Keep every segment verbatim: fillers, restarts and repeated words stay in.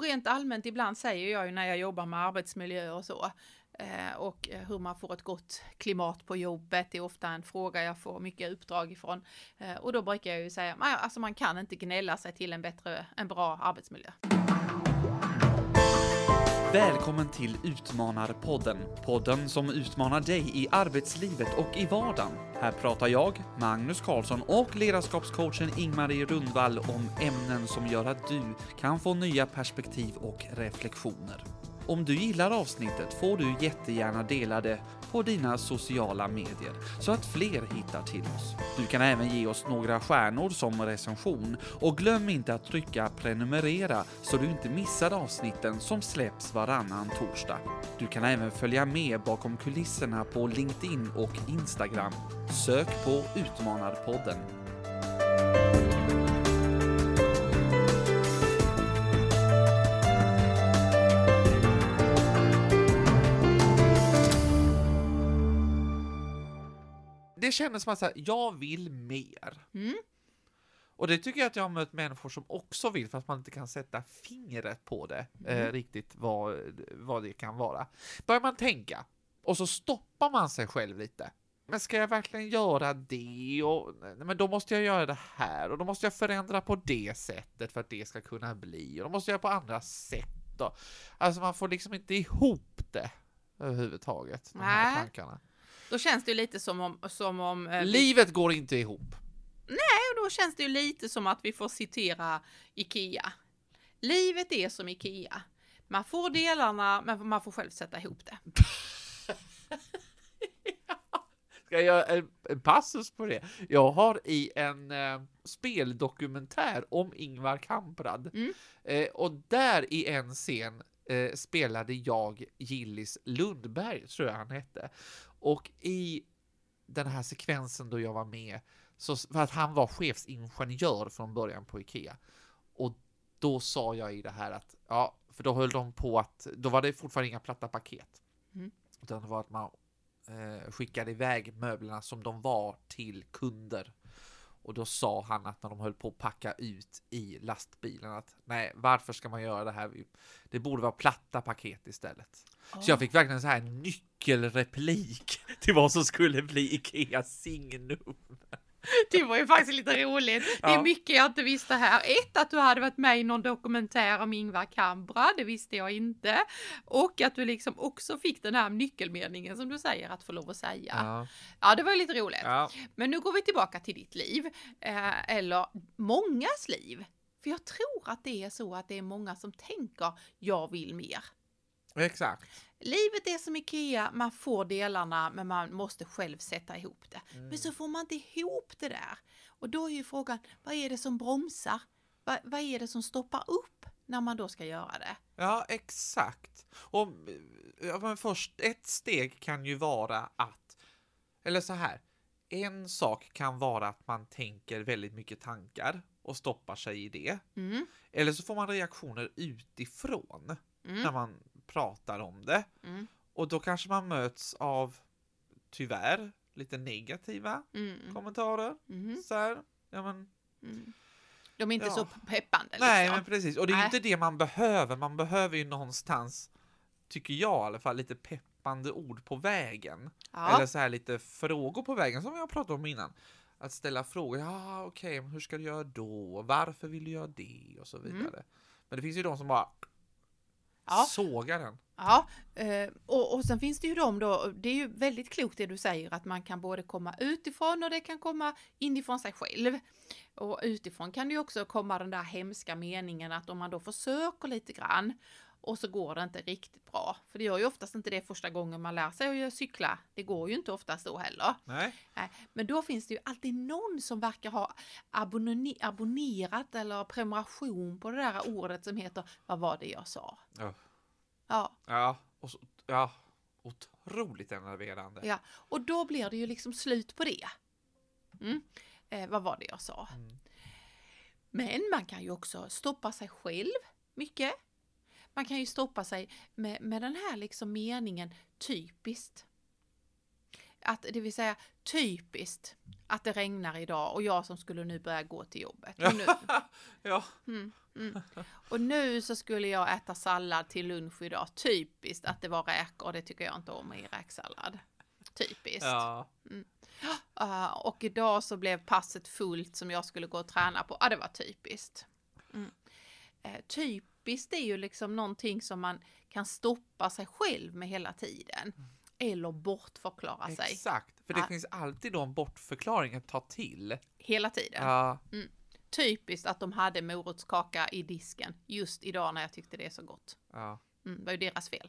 rent allmänt ibland säger jag ju när jag jobbar med arbetsmiljö och så. Eh, och hur man får ett gott klimat på jobbet. Det är ofta en fråga jag får mycket uppdrag ifrån. Eh, och då brukar jag ju säga, alltså man kan inte gnälla sig till en bättre, en bra arbetsmiljö. Välkommen till Utmanarpodden. Podden som utmanar dig i arbetslivet och i vardagen. Här pratar jag, Magnus Karlsson och ledarskapscoachen Ingmarie Rundvall om ämnen som gör att du kan få nya perspektiv och reflektioner. Om du gillar avsnittet får du jättegärna dela det på dina sociala medier så att fler hittar till oss. Du kan även ge oss några stjärnor som recension och glöm inte att trycka prenumerera så du inte missar avsnitten som släpps varannan torsdag. Du kan även följa med bakom kulisserna på LinkedIn och Instagram. Sök på Utmanarpodden. Det kändes som att så här, jag vill mer. Mm. Och det tycker jag att jag har mött människor som också vill, fast man inte kan sätta fingret på det. Mm. Eh, riktigt vad, vad det kan vara. Börjar man tänka, och så stoppar man sig själv lite. Men ska jag verkligen göra det? Och, men då måste jag göra det här. Och då måste jag förändra på det sättet för att det ska kunna bli. Och då måste jag på andra sätt. Då. Alltså man får liksom inte ihop det överhuvudtaget. De här Nej. tankarna. Då känns det ju lite som om... Som om eh, Livet går inte ihop. Nej, då känns det ju lite som att vi får citera Ikea. Livet är som Ikea. Man får delarna, men man får själv sätta ihop det. Ska jag göra en, en passus på det? Jag har i en eh, speldokumentär om Ingvar Kamprad. Mm. Eh, och där i en scen eh, spelade jag Gillis Lundberg, tror jag han hette. Och i den här sekvensen då jag var med, så, för att han var chefsingenjör från början på Ikea. Och då sa jag i det här att, ja, för då höll de på att, då var det fortfarande inga platta paket. Mm. Utan det var att man eh, skickade iväg möblerna som de var till kunder. Och då sa han att när de höll på att packa ut i lastbilen att nej, varför ska man göra det här? Det borde vara platta paket istället. Oh. Så jag fick verkligen så här en nyckelreplik till vad som skulle bli Ikeas signum. Det var ju faktiskt lite roligt. Det är ja. mycket jag inte visste här. Ett, att du hade varit med i någon dokumentär om Ingvar Kamprad. Det visste jag inte. Och att du liksom också fick den här nyckelmeningen som du säger att få lov att säga. Ja, ja det var ju lite roligt. Ja. Men nu går vi tillbaka till ditt liv. Eh, eller mångas liv. För jag tror att det är så att det är många som tänker jag vill mer. Exakt. Livet är som Ikea, man får delarna men man måste själv sätta ihop det. Mm. Men så får man inte ihop det där. Och då är ju frågan, vad är det som bromsar? Va, vad är det som stoppar upp när man då ska göra det? Ja, exakt. Och ja, men först, ett steg kan ju vara att, eller så här, en sak kan vara att man tänker väldigt mycket tankar och stoppar sig i det. Mm. Eller så får man reaktioner utifrån mm. när man pratar om det. Mm. Och då kanske man möts av, tyvärr, lite negativa mm. kommentarer. Mm. Så här, ja men... Mm. De är inte ja. så peppande. Liksom. Nej, men precis. Och det är ju inte det man behöver. Man behöver ju någonstans, tycker jag i alla fall, lite peppande ord på vägen. Ja. Eller så här lite frågor på vägen, som jag pratade om innan. Att ställa frågor. Ja, okej, okay, hur ska du göra då? Varför vill du göra det? Och så vidare. Mm. Men det finns ju de som bara... Ja. Sågar den. Ja, och, och sen finns det ju de då, det är ju väldigt klokt det du säger, att man kan både komma utifrån och det kan komma inifrån sig själv. Och utifrån kan det ju också komma den där hemska meningen att om man då försöker lite grann och så går det inte riktigt bra. För det gör ju oftast inte det första gången man lär sig att cykla. Det går ju inte oftast då heller. Nej. Men då finns det ju alltid någon som verkar ha abonne- abonnerat eller prenumeration på det där ordet som heter, vad var det jag sa? Ja. Ja. Ja, och så, ja. Otroligt enerverande. Ja, och då blir det ju liksom slut på det. Mm. Eh, vad var det jag sa? Mm. Men man kan ju också stoppa sig själv mycket. Man kan ju stoppa sig med, med den här liksom meningen typiskt. Att, det vill säga typiskt att det regnar idag och jag som skulle nu börja gå till jobbet. Nu, ja, mm. Mm. Och nu så skulle jag äta sallad till lunch idag. Typiskt att det var räkor. Det tycker jag inte om i räksallad. Typiskt. Ja. Mm. Uh, och idag så blev passet fullt som jag skulle gå och träna på. Ja, ah, det var typiskt. Mm. Uh, typiskt är ju liksom någonting som man kan stoppa sig själv med hela tiden. Mm. Eller bortförklara sig. Exakt, för det uh. finns alltid då en bortförklaring att ta till. Hela tiden. Ja. Mm. Typiskt att de hade morotskaka i disken just idag när jag tyckte det är så gott. Ja. Mm, det var ju deras fel.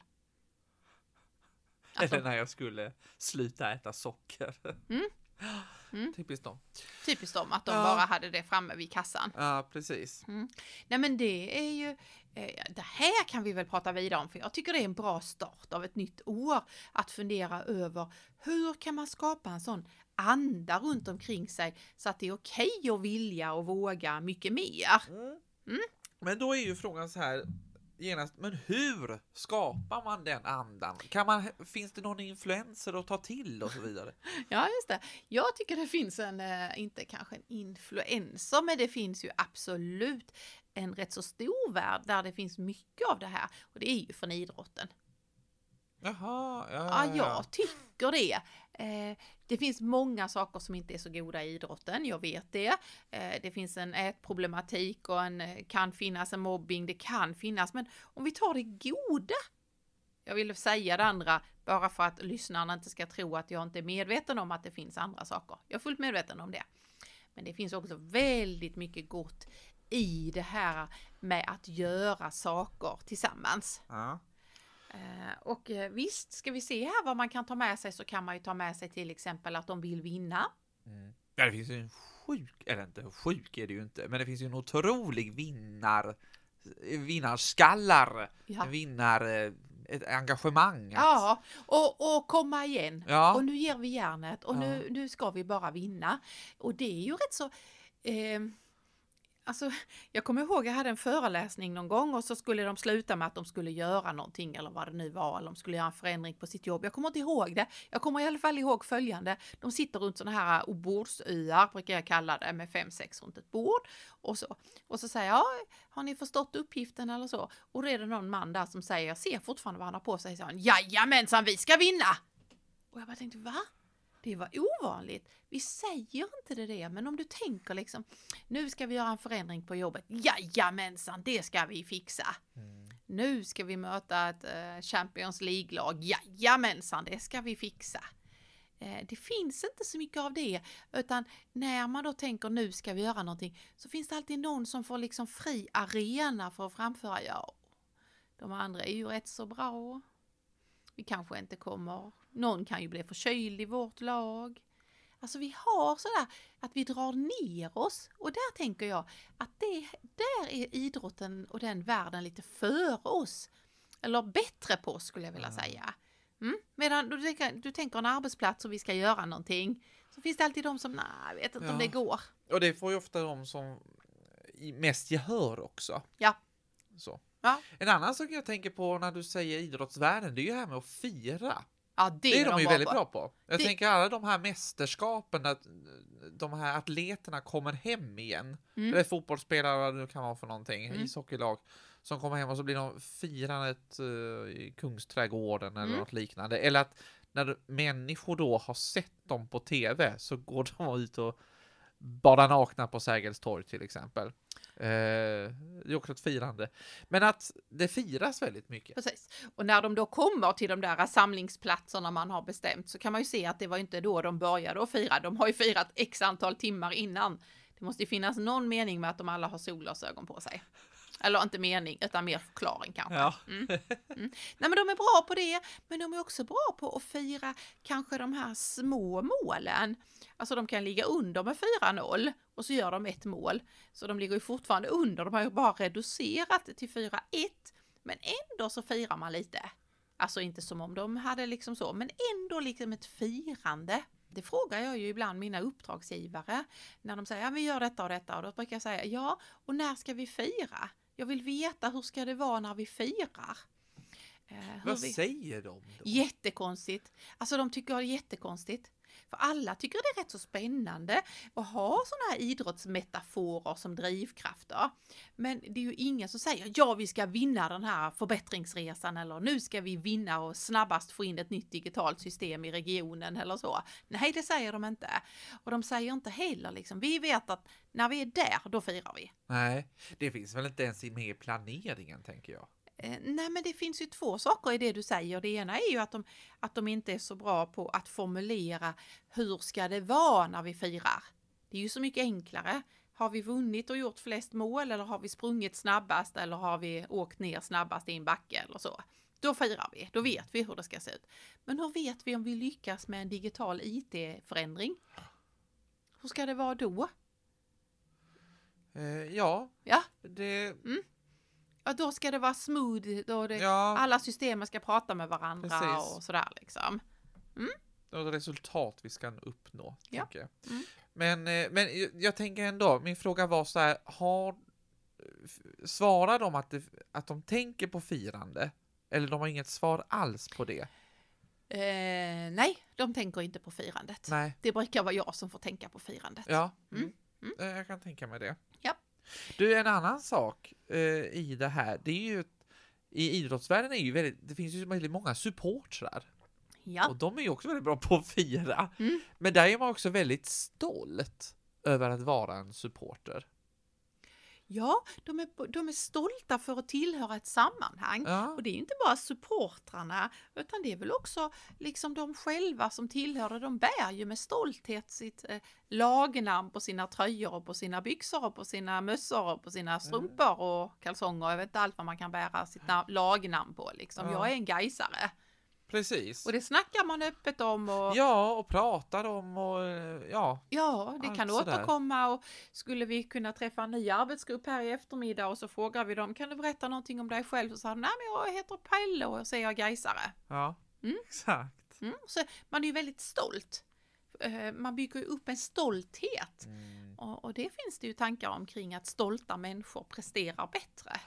Alltså, eller när jag skulle sluta äta socker. Mm. Mm. Typiskt dem. Typiskt dem, att de ja. bara hade det framme vid kassan. Ja, precis. Mm. Nej, men det är ju... Eh, det här kan vi väl prata vidare om, för jag tycker det är en bra start av ett nytt år. Att fundera över hur kan man skapa en sån anda runt omkring sig så att det är okej att vilja och våga mycket mer. Mm. Mm. Men då är ju frågan så här... genast, men hur skapar man den andan? Kan man, finns det någon influencer att ta till och så vidare? Ja, just det. Jag tycker det finns en, eh, inte kanske en influencer, men det finns ju absolut en rätt så stor värld där det finns mycket av det här. Och det är ju från idrotten. Jaha, ja, Ja, ja. jag tycker det. Eh, det finns många saker som inte är så goda i idrotten, jag vet det. Eh, det finns en ätproblematik och en, kan finnas en mobbing, det kan finnas. Men om vi tar det goda, jag vill säga det andra bara för att lyssnarna inte ska tro att jag inte är medveten om att det finns andra saker. Jag är fullt medveten om det. Men det finns också väldigt mycket gott i det här med att göra saker tillsammans. Ja. Uh, och uh, visst, ska vi se här vad man kan ta med sig, så kan man ju ta med sig till exempel att de vill vinna. Mm. Ja, det finns ju en sjuk, eller inte sjuk är det ju inte, men det finns ju en otrolig vinnar, vinnarskallar, Ja. vinnar, ett engagemang. Att... Ja, och, och komma igen. Ja. Och nu ger vi järnet och Ja. nu, nu ska vi bara vinna. Och det är ju rätt så... Eh, Alltså, jag kommer ihåg jag hade en föreläsning någon gång och så skulle de sluta med att de skulle göra någonting eller vad det nu var, eller de skulle göra en förändring på sitt jobb. Jag kommer inte ihåg det. Jag kommer i alla fall ihåg följande. De sitter runt sådana här bordsöar, brukar jag kalla det, med fem, sex runt ett bord. Och så, och så säger jag, ja, har ni förstått uppgiften eller så? Och då är det någon man där som säger, jag ser fortfarande vad han har på sig. Så han, jajamensan, vi ska vinna! Och jag bara tänkte, va? Det var ovanligt. Vi säger inte det, det men om du tänker liksom, nu ska vi göra en förändring på jobbet. Jajamensan, det ska vi fixa. Mm. Nu ska vi möta ett uh, Champions League-lag. Jajamensan, det ska vi fixa. Uh, det finns inte så mycket av det, utan när man då tänker nu ska vi göra någonting, så finns det alltid någon som får liksom fri arena för att framföra, ja, de andra är ju rätt så bra. Vi kanske inte kommer. Någon kan ju bli förkyld i vårt lag. Alltså vi har sådär att vi drar ner oss. Och där tänker jag att det, där är idrotten och den världen lite före oss. Eller bättre på oss, skulle jag vilja säga. Mm? Medan du, du tänker en arbetsplats och vi ska göra någonting, så finns det alltid de som, nej, jag vet inte ja. om det går. Och det får ju ofta de som mest gehör också. Ja. Så. Ja. En annan sak jag tänker på när du säger idrottsvärlden, det är ju det här med att fira. Ja, det, det är de, de ju bra väldigt på. bra på. Jag det... tänker alla de här mästerskapen, att de här atleterna kommer hem igen. Mm. Eller fotbollsspelare, vad det kan vara för någonting, mm. ishockeylag, som kommer hem och så blir de firandet uh, i Kungsträdgården eller mm. något liknande. Eller att när människor då har sett dem på tv så går de ut och badar nakna på Sergels torg till exempel. Eh, det är också ett firande. Men att det firas väldigt mycket. Precis. Och när de då kommer till de där samlingsplatserna man har bestämt, så kan man ju se att det var inte då de började att fira. De har ju firat x antal timmar innan. Det måste ju finnas någon mening med att de alla har solglasögon på sig. Eller inte mening, utan mer förklaring kanske. Ja. Mm. Mm. Nej, men de är bra på det, men de är också bra på att fira kanske de här små målen. Alltså de kan ligga under med fyra noll och så gör de ett mål. Så de ligger ju fortfarande under, de har ju bara reducerat till fyra ett, men ändå så firar man lite. Alltså inte som om de hade liksom så, men ändå liksom ett firande. Det frågar jag ju ibland mina uppdragsgivare när de säger, ja, vi gör detta och detta, och då brukar jag säga, ja, och när ska vi fira? Jag vill veta, hur ska det vara när vi firar? Eh, Vad vi... säger de då? Jättekonstigt. Alltså de tycker det är jättekonstigt. För alla tycker det är rätt så spännande att ha sådana här idrottsmetaforer som drivkrafter. Men det är ju ingen som säger ja, vi ska vinna den här förbättringsresan eller nu ska vi vinna och snabbast få in ett nytt digitalt system i regionen eller så. Nej, det säger de inte. Och de säger inte heller liksom, vi vet att när vi är där, då firar vi. Nej, det finns väl inte ens i med planeringen, tänker jag. Eh, nej, men det finns ju två saker i det du säger. Det ena är ju att de, att de inte är så bra på att formulera hur ska det vara när vi firar. Det är ju så mycket enklare. Har vi vunnit och gjort flest mål eller har vi sprungit snabbast eller har vi åkt ner snabbast i en backe eller så. Då firar vi, då vet vi hur det ska se ut. Men hur vet vi om vi lyckas med en digital I T-förändring? Hur ska det vara då? Eh, ja, Ja. det... Mm. Ja, då ska det vara smooth, då det, Ja. alla systemen ska prata med varandra. Precis. Och sådär liksom. Mm. Det är ett resultat vi ska uppnå, Ja. tänker jag. Mm. Men, eh, men jag, jag tänker ändå, min fråga var så här, har, svarar de att, det, att de tänker på firande? Eller de har inget svar alls på det? Eh, nej, de tänker inte på firandet. Nej. Det brukar vara jag som får tänka på firandet. Ja, Mm. mm. Eh, jag kan tänka mig det. Ja. Du, en annan sak eh, i det här, det är ju, i idrottsvärlden är ju väldigt, det finns ju väldigt många supportrar. Ja. Och de är ju också väldigt bra på att fira. Mm. Men där är man också väldigt stolt över att vara en supporter. Ja, de är, de är stolta för att tillhöra ett sammanhang. Ja. Och det är inte bara supportrarna, utan det är väl också liksom de själva som tillhör det. De bär ju med stolthet sitt eh, lagnamn på sina tröjor och på sina byxor och på sina mössor och på sina strumpor och kalsonger. Jag vet inte allt vad man kan bära sitt na- lagnamn på. Liksom. Ja. Jag är en gaisare. Precis. Och det snackar man öppet om. Och, Ja, och pratar om och ja. ja, det allt kan sådär. återkomma och skulle vi kunna träffa en ny arbetsgrupp här i eftermiddag och så frågar vi dem, kan du berätta någonting om dig själv? Och så säger de, nej men jag heter Pelle och så är jag gaisare. Ja, Mm. exakt. Mm, så man är ju väldigt stolt. Eh, Man bygger ju upp en stolthet. Mm. Och, och det finns det ju tankar omkring att stolta människor presterar bättre.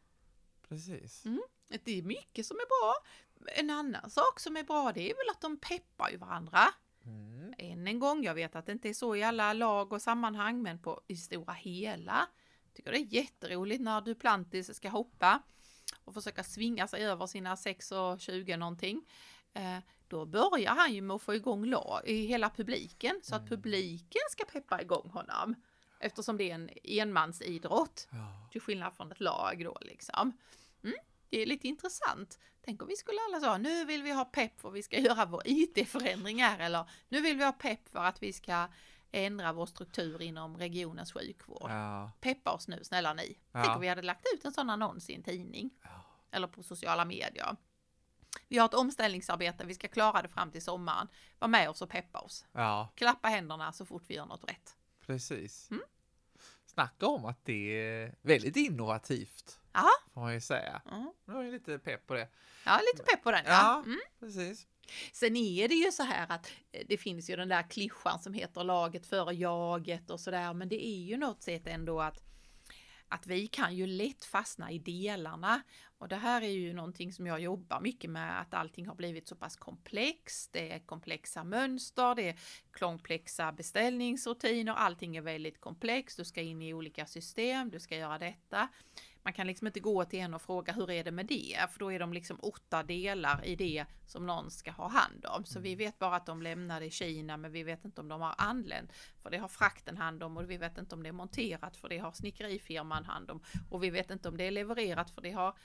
Precis. Mm. Det är mycket som är bra. En annan sak som är bra, det är väl att de peppar ju varandra. Mm. Än en gång, jag vet att det inte är så i alla lag och sammanhang, men på i stora hela. Tycker det är jätteroligt när Duplantis ska hoppa och försöka svinga sig över sina sex och tjugo någonting. Eh, då börjar han ju med att få igång lag i hela publiken, så att Mm. publiken ska peppa igång honom. Eftersom det är en enmansidrott, Ja. till skillnad från ett lag då liksom. Mm. Det är lite intressant. Tänk om vi skulle alla säga, nu vill vi ha pepp för att vi ska göra vår I T-förändringar, eller nu vill vi ha pepp för att vi ska ändra vår struktur inom regionens sjukvård. Ja. Peppa oss nu, snälla ni. Ja. Tänk om vi hade lagt ut en sån annons i en tidning. Ja. Eller på sociala medier. Vi har ett omställningsarbete, vi ska klara det fram till sommaren. Var med oss och peppa oss. Ja, Klappa händerna så fort vi gör något rätt. precis. Mm. Snacka om att det är väldigt innovativt, Ja, får man ju säga. mm. Nu har jag lite pepp på det. Ja, lite pepp på den. Ja. Ja, Mm. precis. Sen är det ju så här att det finns ju den där klyschan som heter laget före jaget och sådär. Men det är ju något sätt ändå att, att vi kan ju lätt fastna i delarna. Och det här är ju någonting som jag jobbar mycket med, att allting har blivit så pass komplext. Det är komplexa mönster, det är komplexa beställningsrutiner, allting är väldigt komplext. Du ska in i olika system, du ska göra detta. Man kan liksom inte gå till en och fråga hur är det med det? För då är de liksom åtta delar i det som någon ska ha hand om. Så vi vet bara att de lämnade i Kina, men vi vet inte om de har anlänt. För det har frakten hand om, och vi vet inte om det är monterat, för det har snickerifirman hand om. Och vi vet inte om det är levererat, för det har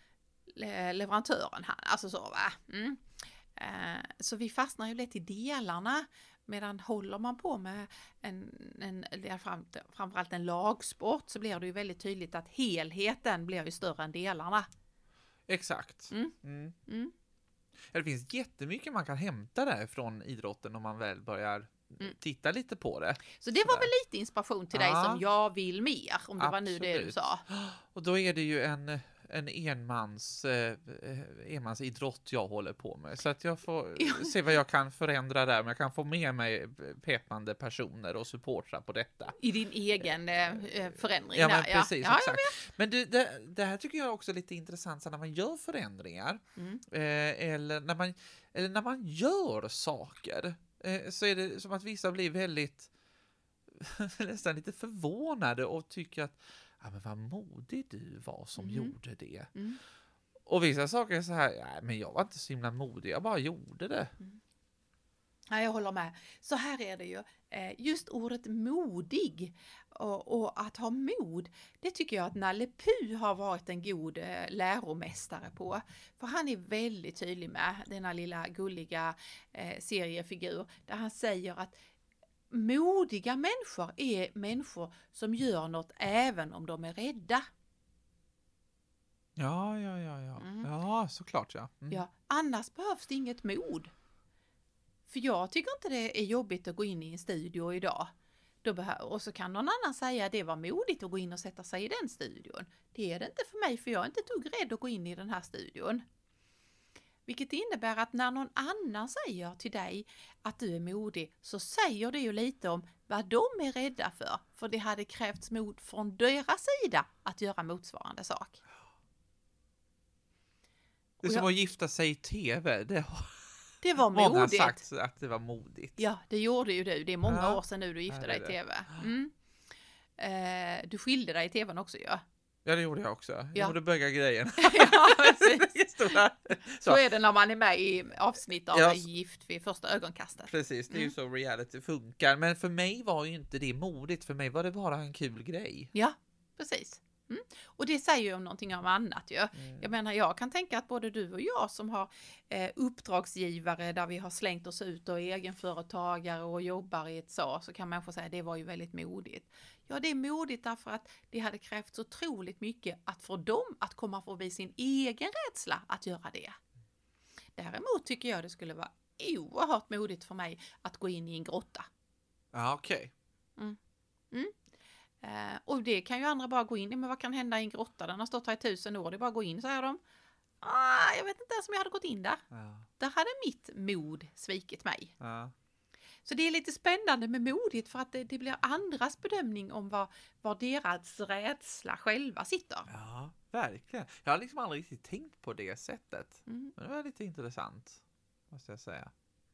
le- leverantören hand. Alltså så va. Mm. Eh, så vi fastnar ju lätt i delarna. Medan håller man på med en, en, en, fram, framförallt en lagsport, så blir det ju väldigt tydligt att helheten blir ju större än delarna. Exakt. Mm. Mm. Mm. Ja, det finns jättemycket man kan hämta där från idrotten om man väl börjar Mm. titta lite på det. Så det var Sådär. väl lite inspiration till dig Ja. som jag vill mer, om det var nu det du Absolut. sa. Och då är det ju en, en enmans, eh, enmans idrott jag håller på med. Så att jag får Ja. se vad jag kan förändra där. Men jag kan få med mig peppande personer och supportrar på detta. I din egen eh, förändring. Ja, men där, precis, ja. Ja, exakt. Men det, det, det här tycker jag är också lite intressant, så när man gör förändringar Mm. eh, eller, när man, eller när man gör saker. eh, så är det som att vissa blir väldigt nästan lite förvånade och tycker att ja, men vad modig du var som mm. gjorde det. Mm. Och vissa saker är så här, ja, men jag var inte så himla modig, jag bara gjorde det. Mm. Ja, jag håller med. Så här är det ju. Just ordet modig och, och att ha mod, det tycker jag att Nalle Puh har varit en god läromästare på. För han är väldigt tydlig med denna lilla gulliga eh, seriefigur där han säger att modiga människor är människor som gör något även om de är rädda. Ja, ja, ja, ja. Mm. Ja, såklart ja. Mm. Ja. Annars behövs det inget mod. För jag tycker inte det är jobbigt att gå in i en studio idag. Då behö- och så kan någon annan säga att det var modigt att gå in och sätta sig i den studion. Det är det inte för mig, för jag är inte tog rädd att gå in i den här studion. Vilket innebär att när någon annan säger till dig att du är modig, så säger det ju lite om vad de är rädda för. För det hade krävts mod från deras sida att göra motsvarande sak. Det är som jag, att gifta sig i tv. Det har det var många modigt. sagt att det var modigt. Ja, det gjorde ju du. Det är många ja. år sedan nu du gifte ja, dig i tv. Mm. Eh, du skilde dig i tvn också, ja. Ja, det gjorde jag också. Jag ja. gjorde böga grejen. Ja, precis. Så. så är det när man är med i avsnitt av ja. Gift vid första ögonkastet. Precis, det är mm. ju så reality funkar. Men för mig var ju inte det modigt. För mig var det bara en kul grej. Ja, precis. Mm. Och det säger ju om någonting om annat ju. Mm. Jag menar, jag kan tänka att både du och jag som har eh, uppdragsgivare där vi har slängt oss ut och är egenföretagare och jobbar i ett så, så kan människor säga att det var ju väldigt modigt. Ja, det är modigt därför att det hade krävts så otroligt mycket att få dem att komma förbi sin egen rädsla att göra det. Däremot tycker jag det skulle vara oerhört modigt för mig att gå in i en grotta. Ja, okej. Okay. Mm. Mm. Uh, och det kan ju andra bara gå in i, men vad kan hända i en grotta? Den har stått här i tusen år, det är bara att gå in, säger de. Ah, jag vet inte ens om jag hade gått in där. Ja. Där hade mitt mod svikit mig. Ja. Så det är lite spännande med modigt för att det, det blir andras bedömning om var, var deras rädsla själva sitter. Ja, verkligen. Jag har liksom aldrig riktigt tänkt på det sättet. Mm. Men det var lite intressant, måste jag säga.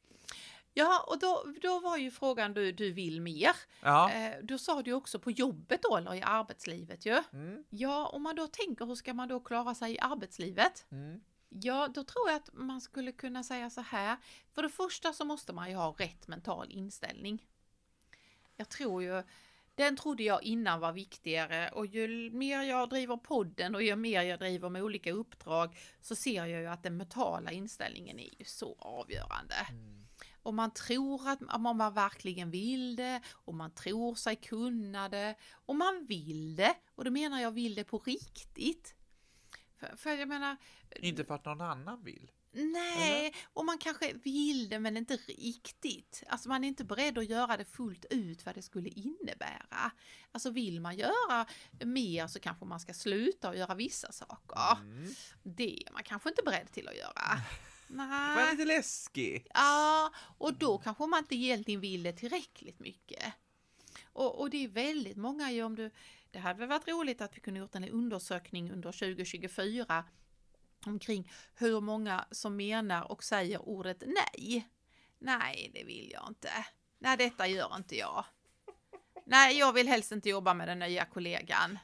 Ja, och då, då var ju frågan du, du vill mer. Ja. Eh, då sa du också på jobbet då, eller i arbetslivet ju. Mm. Ja, om man då tänker hur ska man då klara sig i arbetslivet? Mm. Ja, då tror jag att man skulle kunna säga så här. För det första så måste man ju ha rätt mental inställning. Jag tror ju, den trodde jag innan var viktigare. Och ju mer jag driver podden och ju mer jag driver med olika uppdrag så ser jag ju att den mentala inställningen är ju så avgörande. Mm. Och man tror att om man verkligen vill det och man tror sig kunna det och man vill det. Och då menar jag vill det på riktigt. För, för jag menar... Inte för att någon annan vill. Nej, eller? Och man kanske vill det men inte riktigt. Alltså man är inte beredd att göra det fullt ut vad det skulle innebära. Alltså vill man göra mer så kanske man ska sluta och göra vissa saker. Mm. Det är man kanske inte beredd till att göra. Nej. Det var lite läskigt. Ja, och då kanske man inte egentligen vill det tillräckligt mycket. Och, och det är väldigt många ju om du... Det hade väl varit roligt att vi kunde gjort en undersökning under tjugo tjugofyra omkring hur många som menar och säger ordet nej. Nej, det vill jag inte. Nej, detta gör inte jag. Nej, jag vill helst inte jobba med den nya kollegan.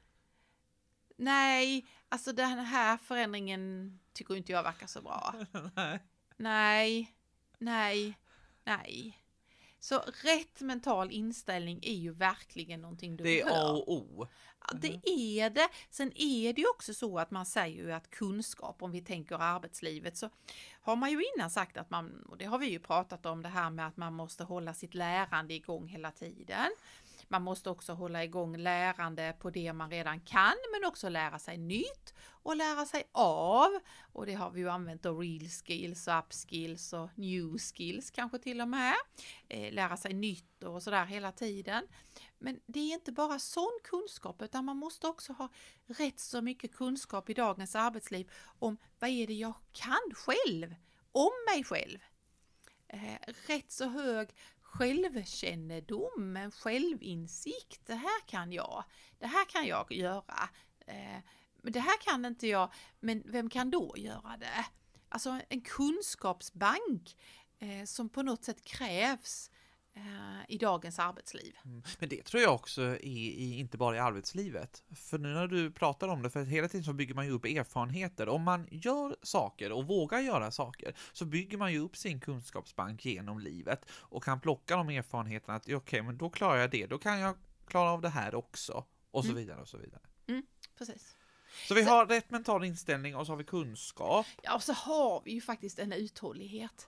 Nej, alltså den här förändringen tycker inte jag verkar så bra. Nej. Nej, nej, nej. Så rätt mental inställning är ju verkligen någonting du behöver. Det är A och O. Ja, det är det. Sen är det ju också så att man säger ju att kunskap, om vi tänker arbetslivet, så har man ju innan sagt att man, och det har vi ju pratat om det här med att man måste hålla sitt lärande igång hela tiden. Man måste också hålla igång lärande på det man redan kan, men också lära sig nytt och lära sig av. Och det har vi ju använt då, real skills och upskills och new skills kanske till och med. Eh, lära sig nytt och sådär hela tiden. Men det är inte bara sån kunskap, utan man måste också ha rätt så mycket kunskap i dagens arbetsliv om vad är det jag kan själv, om mig själv. Eh, rätt så hög självkännedom, en självinsikt. Det här kan jag. Det här kan jag göra. Eh, men det här kan inte jag. Men vem kan då göra det? Alltså en kunskapsbank eh, som på något sätt krävs eh, i dagens arbetsliv. Mm. Men det tror jag också är i, inte bara i arbetslivet. För nu när du pratar om det, för hela tiden så bygger man ju upp erfarenheter. Om man gör saker och vågar göra saker så bygger man ju upp sin kunskapsbank genom livet och kan plocka de erfarenheterna att okej, okay, men då klarar jag det. Då kan jag klara av det här också. Och så mm. vidare och så vidare. Mm, precis. Så vi så, har rätt mental inställning och så har vi kunskap. Ja, och så har vi ju faktiskt en uthållighet.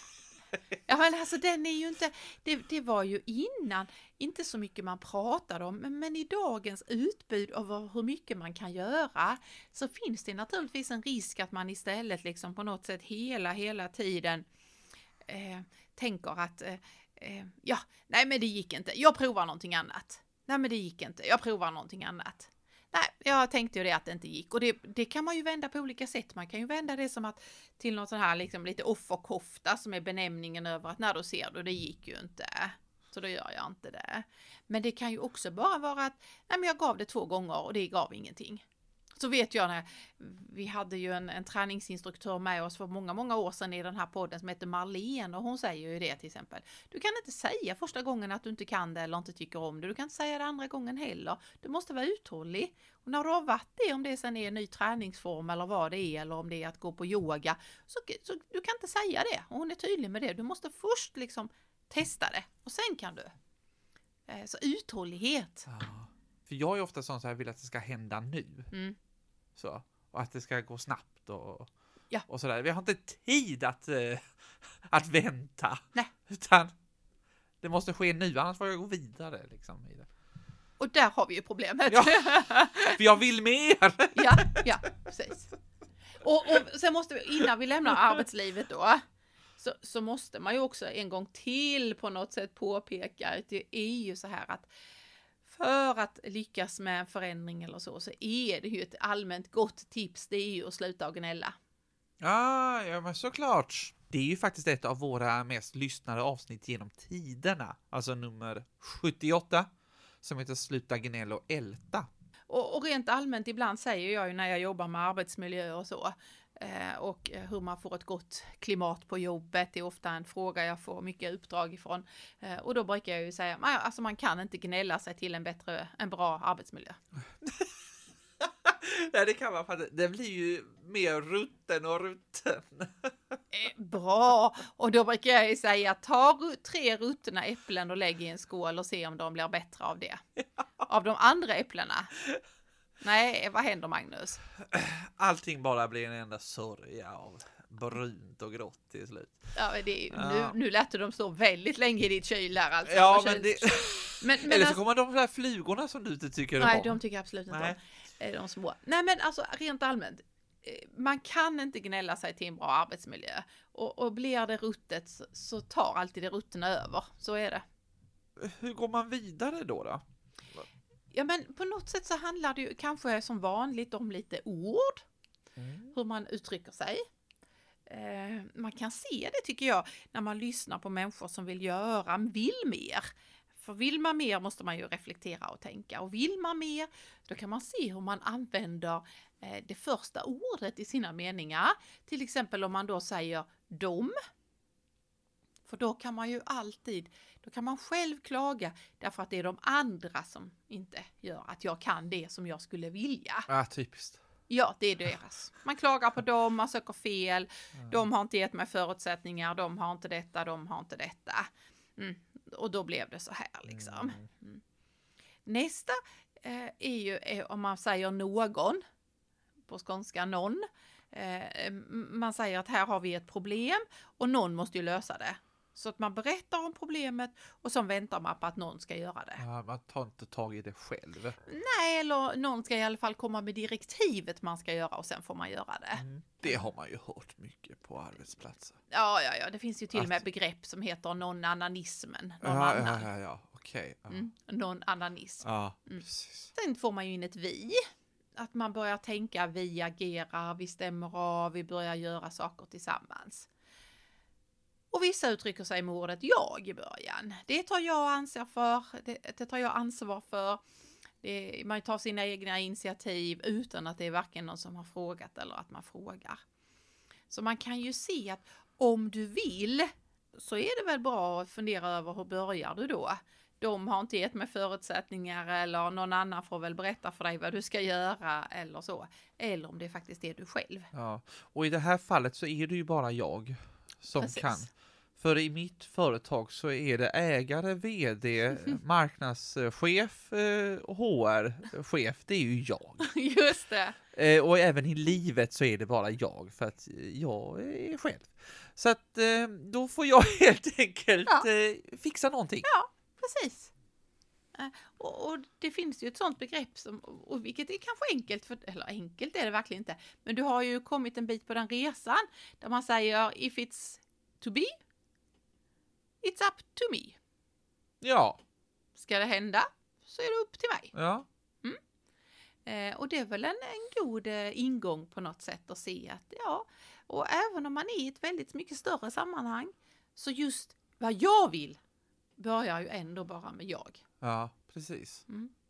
Ja, men alltså den är ju inte, det, det var ju innan inte så mycket man pratade om, men, men i dagens utbud av hur mycket man kan göra så finns det naturligtvis en risk att man istället liksom på något sätt hela, hela tiden eh, tänker att eh, eh, ja, nej men det gick inte, jag provar någonting annat. Nej men det gick inte, jag provar någonting annat. Nej, jag tänkte ju det att det inte gick. Och det, det kan man ju vända på olika sätt. Man kan ju vända det som att till något sån här liksom lite offerkofta som är benämningen över att när du ser du, det gick ju inte. Så då gör jag inte det. Men det kan ju också bara vara att nej men jag gav det två gånger och det gav ingenting. Så vet jag när vi hade ju en, en träningsinstruktör med oss för många, många år sedan i den här podden som heter Marlene och hon säger ju det till exempel. Du kan inte säga första gången att du inte kan det eller inte tycker om det. Du kan inte säga det andra gången heller. Du måste vara uthållig. Och när du har varit det, om det sen är en ny träningsform eller vad det är eller om det är att gå på yoga, så, så du kan inte säga det. Och hon är tydlig med det. Du måste först liksom testa det och sen kan du. Så uthållighet. Ja. För jag är ofta sån så här, vill att det ska hända nu. Mm. Så, och att det ska gå snabbt och, ja. och sådär. Vi har inte tid att, äh, att vänta. Nej. Utan det måste ske nu, annars får jag gå vidare. Liksom, i det. Och där har vi ju problemet. Ja, för jag vill mer. ja, ja, precis. Och, och sen måste vi, innan vi lämnar arbetslivet då, så, så måste man ju också en gång till på något sätt påpeka att det är ju så här att för att lyckas med en förändring eller så, så är det ju ett allmänt gott tips, det är ju att sluta och gnälla. Ah, ja, men såklart. Det är ju faktiskt ett av våra mest lyssnade avsnitt genom tiderna. Alltså nummer sjuttioåtta, som heter Sluta gnälla och älta. Och, och rent allmänt, ibland säger jag ju när jag jobbar med arbetsmiljö och så, eh, och hur man får ett gott klimat på jobbet, det är ofta en fråga jag får mycket uppdrag ifrån. Eh, och då brukar jag ju säga, alltså man kan inte gnälla sig till en bättre, en bra arbetsmiljö. Nej, det kan man för det blir ju mer rutten och rutten. Eh, bra! Och då brukar jag ju säga, ta tre ruttna äpplen och lägg i en skål och se om de blir bättre av det. Av de andra äpplena. Nej, vad händer Magnus? Allting bara blir en enda sörja av brunt och grått till slut. Ja, det är, ja. Nu, nu lät de stå väldigt länge i ditt kyl där alltså. Ja, men det... men, men Eller så alltså... kommer de där flugorna som du inte tycker Nej, om. de tycker jag absolut inte Nej. om. De små. Nej, men alltså rent allmänt. Man kan inte gnälla sig till en bra arbetsmiljö. Och, och blir det ruttet så, så tar alltid det ruttna över. Så är det. Hur går man vidare då då? Ja, men på något sätt så handlar det ju kanske som vanligt om lite ord. Mm. Hur man uttrycker sig. Eh, man kan se det tycker jag när man lyssnar på människor som vill göra, vill mer. För vill man mer måste man ju reflektera och tänka. Och vill man mer, då kan man se hur man använder eh, det första ordet i sina meningar. Till exempel om man då säger dom. För då kan man ju alltid, då kan man själv klaga därför att det är de andra som inte gör att jag kan det som jag skulle vilja. Ja, typiskt. Ja, det är deras. Man klagar på dem, man söker fel. Mm. De har inte gett mig förutsättningar, de har inte detta, de har inte detta. Mm. Och då blev det så här liksom. Mm. Nästa eh, är ju är om man säger någon, på skånska någon. Eh, man säger att här har vi ett problem och någon måste ju lösa det. Så att man berättar om problemet och så väntar man på att någon ska göra det. Ja, man tar inte tag i det själv. Nej, eller någon ska i alla fall komma med direktivet man ska göra och sen får man göra det. Mm. Det har man ju hört mycket på arbetsplatser. Ja, ja, ja. Det finns ju till och med att... begrepp som heter non-ananismen. Någon ja, annan. ja, ja, ja. Okej. Okay. Ja. Mm. Non-ananism. Ja, mm. precis. Sen får man ju in ett vi. Att man börjar tänka, vi agerar, vi stämmer av, vi börjar göra saker tillsammans. Och vissa uttrycker sig med ordet jag i början. Det tar jag ansvar för. Det, det tar jag ansvar för. Det, man tar sina egna initiativ utan att det är varken någon som har frågat eller att man frågar. Så man kan ju se att om du vill så är det väl bra att fundera över hur börjar du då? De har inte gett mig förutsättningar eller någon annan får väl berätta för dig vad du ska göra eller så. Eller om det faktiskt är du själv. Ja, och i det här fallet så är det ju bara jag som Precis. kan. För i mitt företag så är det ägare, vd, marknadschef och H R-chef. Det är ju jag. Just det. Eh, och även i livet så är det bara jag, för att jag är själv. Så att eh, då får jag helt enkelt Ja. eh, fixa någonting. Ja, precis. Eh, Och, och det finns ju ett sånt begrepp som, och vilket är kanske enkelt, för, eller enkelt är det verkligen inte, men du har ju kommit en bit på den resan där man säger if it's to be, it's up to me. Ja, Ska det hända så är det upp till mig. ja, Eh, och det är väl en, en god eh, ingång på något sätt att se att ja, och även om man är i ett väldigt mycket större sammanhang så just vad jag vill börjar ju ändå bara med jag. ja, precis.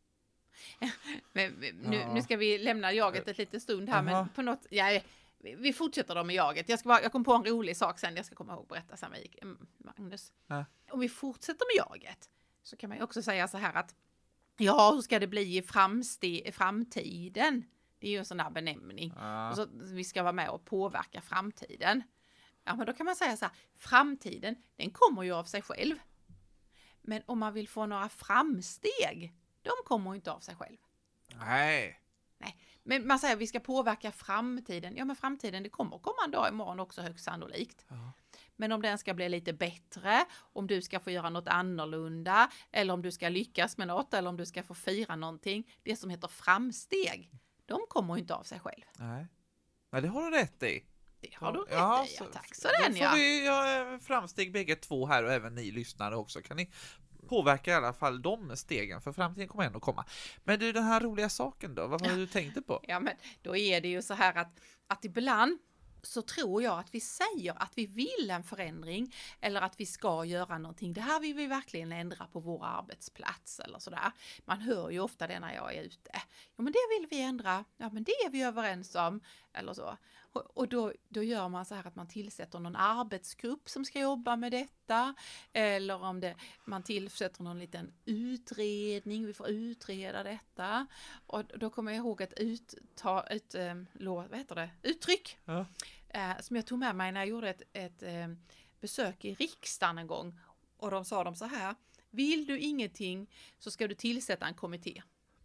Men, men, nu, Ja. nu ska vi lämna jaget ett litet stund här, Aha. men på något, ja, vi, vi fortsätter då med jaget. Jag, ska bara, jag kom på en rolig sak sen, jag ska komma ihåg att berätta sen med mm, Magnus. Ja. Om vi fortsätter med jaget så kan man ju också säga så här att ja, hur ska det bli i framste- framtiden? Det är ju en sån där benämning. Ja. Och så, vi ska vara med och påverka framtiden. Ja, men då kan man säga så här, framtiden, den kommer ju av sig själv. Men om man vill få några framsteg, de kommer ju inte av sig själv. Nej. Men man säger att vi ska påverka framtiden. Ja, men framtiden, det kommer komma en dag imorgon också högst sannolikt. Ja. Men om den ska bli lite bättre, om du ska få göra något annorlunda, eller om du ska lyckas med något, eller om du ska få fira någonting, det som heter framsteg, de kommer ju inte av sig själv. Nej. Nej, det har du rätt i. Det har du rätt Ja, i, så- ja, tack så då den får ja. vi göra framsteg bägge två här och även ni lyssnare också. Kan ni påverka i alla fall de stegen, för framtiden kommer ändå komma. Men du, den här roliga saken då, vad var det du tänkte på? Ja, men då är det ju så här att, att ibland så tror jag att vi säger att vi vill en förändring eller att vi ska göra någonting. Det här vill vi verkligen ändra på vår arbetsplats eller sådär. Man hör ju ofta det när jag är ute. Ja, men det vill vi ändra. Ja, men det är vi överens om. Eller så. Och, och då, då gör man så här att man tillsätter någon arbetsgrupp som ska jobba med detta. Eller om det, man tillsätter någon liten utredning. Vi får utreda detta. Och då kommer jag ihåg ett utta, ett, eh, lå, vad heter det? uttryck. Ja. Eh, som jag tog med mig när jag gjorde ett, ett eh, besök i riksdagen en gång. Och de sa de så här: vill du ingenting så ska du tillsätta en kommitté.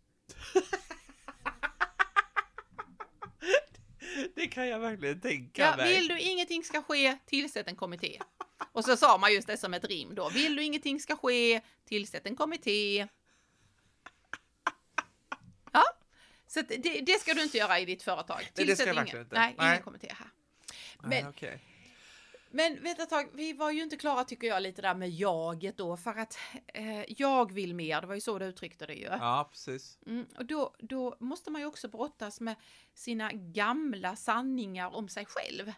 Det kan jag verkligen tänka Ja, mig. vill du ingenting ska ske, tillsätt en kommitté. Och så sa man just det som ett rim då. Vill du ingenting ska ske, tillsätt en kommitté. Ja, så att det, det ska du inte göra i ditt företag. Nej, det ska Tillsätt jag ingen, verkligen inte. nej, ingen Nej. kommitté här. Nej, Men, okej. men vänta ett tag, vi var ju inte klara tycker jag lite där med jaget då. För att eh, jag vill mer, det var ju så du uttryckte det ju. Ja, precis. Mm, och då, då måste man ju också brottas med sina gamla sanningar om sig själv.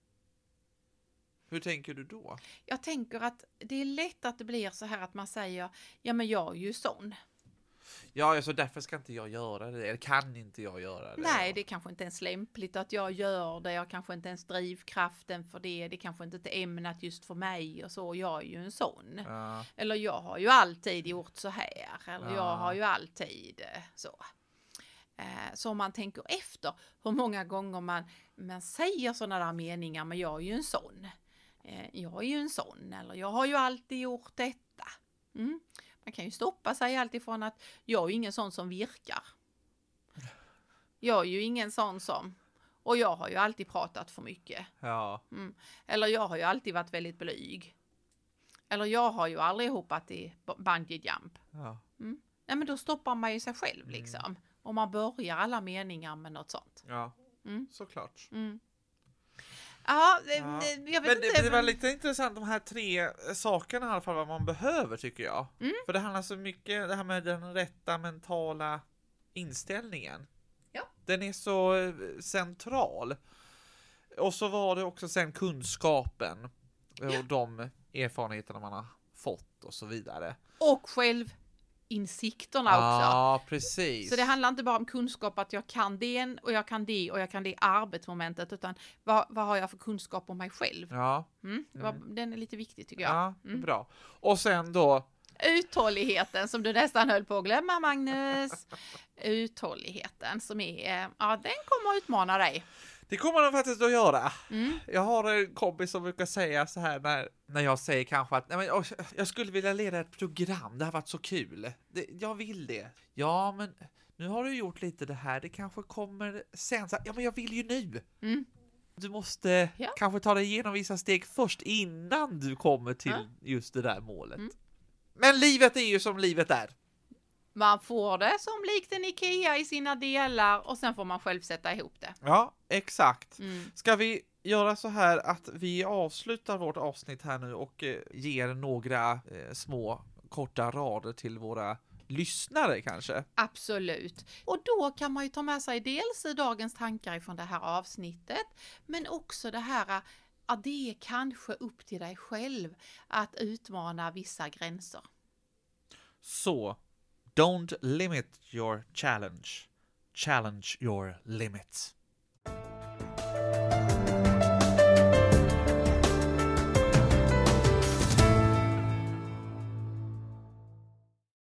Hur tänker du då? Jag tänker att det är lätt att det blir så här att man säger, ja men jag är ju sån. Ja, alltså därför ska inte jag göra det. Eller kan inte jag göra det? Nej, det är kanske inte ens lämpligt att jag gör det. Jag kanske inte ens drivkraften för det. Det kanske inte är ämnat just för mig och så. Jag är ju en sån. Ja. Eller jag har ju alltid gjort så här. Eller Ja. jag har ju alltid eh, så. Eh, Så om man tänker efter hur många gånger man, man säger sådana där meningar, men jag är ju en sån. Eh, Jag är ju en sån. Eller jag har ju alltid gjort detta. Mm. Man kan ju stoppa sig alltifrån att jag är ju ingen sån som virkar. Jag är ju ingen sån som, och jag har ju alltid pratat för mycket. Ja. Mm. Eller jag har ju alltid varit väldigt blyg. Eller jag har ju aldrig hoppat i bungee jump. Ja. Mm. Nej, men då stoppar man ju sig själv liksom. Om man börjar alla meningar med något sånt. Ja. Mm. Såklart. Mm. Ja, det- Ja. det- jag vet Men inte. det, det var men- lite intressant de här tre sakerna i alla fall vad man behöver tycker jag. Mm. För det handlar så mycket det här med den rätta mentala inställningen. Ja. Den är så eh, central. Och så var det också sen kunskapen och Ja. de erfarenheterna man har fått och så vidare. Och själv insikterna också. Ja, precis. Så det handlar inte bara om kunskap att jag kan det och jag kan det och jag kan det arbetsmomentet, utan vad, vad har jag för kunskap om mig själv? Ja. Mm, Mm. Den är lite viktig tycker jag. Ja, Mm. bra. Och sen då... Uthålligheten som du nästan höll på att glömma, Magnus. Uthålligheten som är, ja, den kommer att utmana dig. Det kommer den faktiskt att göra. Mm. Jag har en kompis som brukar säga så här när, när jag säger kanske att nej men, åh, jag skulle vilja leda ett program, det har varit så kul. Det, jag vill det. Ja, men nu har du gjort lite det här, det kanske kommer sen. Så här, ja, men jag vill ju nu. Mm. Du måste Ja. kanske ta dig igenom vissa steg först innan du kommer till Ja. just det där målet. Mm. Men livet är ju som livet är. Man får det som likt en Ikea i sina delar och sen får man själv sätta ihop det. Ja, exakt. Mm. Ska vi göra så här att vi avslutar vårt avsnitt här nu och eh, ger några eh, små korta rader till våra lyssnare kanske? Absolut. Och då kan man ju ta med sig dels dagens tankar ifrån det här avsnittet, men också det här att det är kanske upp till dig själv att utmana vissa gränser. Så, don't limit your challenge. Challenge your limits.